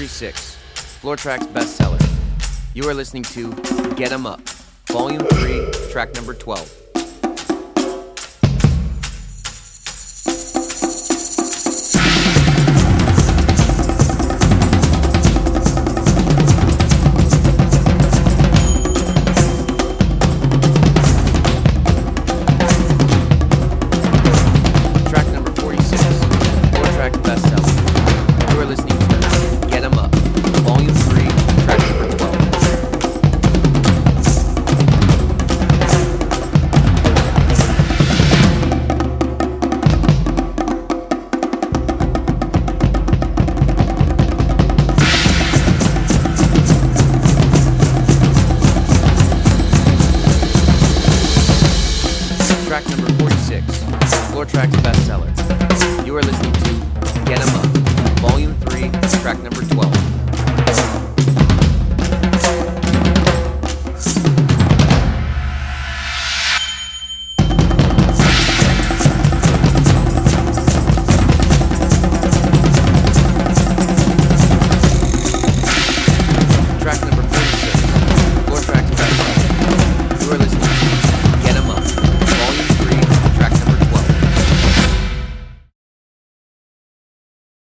46, Floortrack's bestseller. You are listening to Get 'Em Up, Volume 3, track number 12. Track number 46, Floortrack's bestseller. You are listening to Get 'Em Up, Volume 3, track number 12. Track number 46, Floortrack's bestseller. You are listening to Get 'Em Up, Volume 3, track number 12.